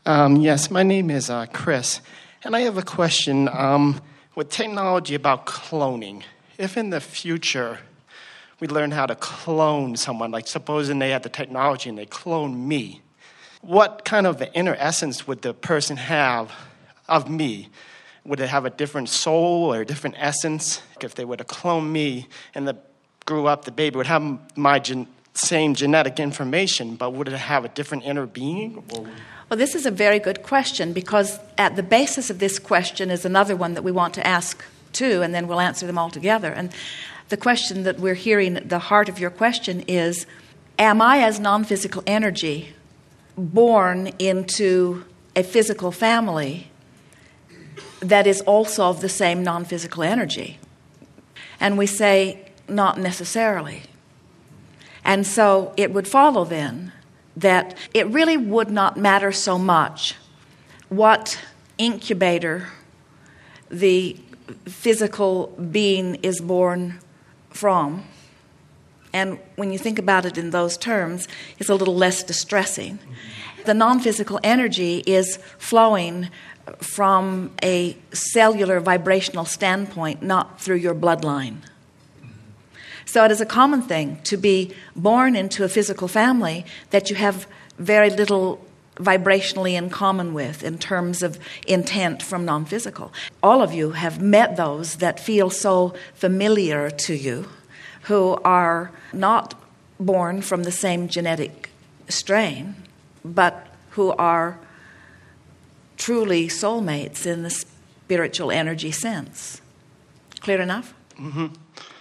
Yes, my name is Chris, and I have a question. With technology about cloning, if in the future we learn how to clone someone, like supposing they had the technology and they clone me, what kind of inner essence would the person have of me? Would it have a different soul or a different essence? If they were to clone me and grew up, the baby would have my same genetic information, but would it have a different inner being? Well, this is a very good question, because at the basis of this question is another one that we want to ask too, and then we'll answer them all together. And the question that we're hearing at the heart of your question is, am I as non-physical energy born into a physical family that is also of the same non-physical energy? And we say, not necessarily. And so it would follow then that it really would not matter so much what incubator the physical being is born from. And when you think about it in those terms, it's a little less distressing. The non-physical energy is flowing from a cellular vibrational standpoint, not through your bloodline. So it is a common thing to be born into a physical family that you have very little vibrationally in common with in terms of intent from non-physical. All of you have met those that feel so familiar to you, who are not born from the same genetic strain, but who are truly soulmates in the spiritual energy sense. Clear enough? Mm-hmm.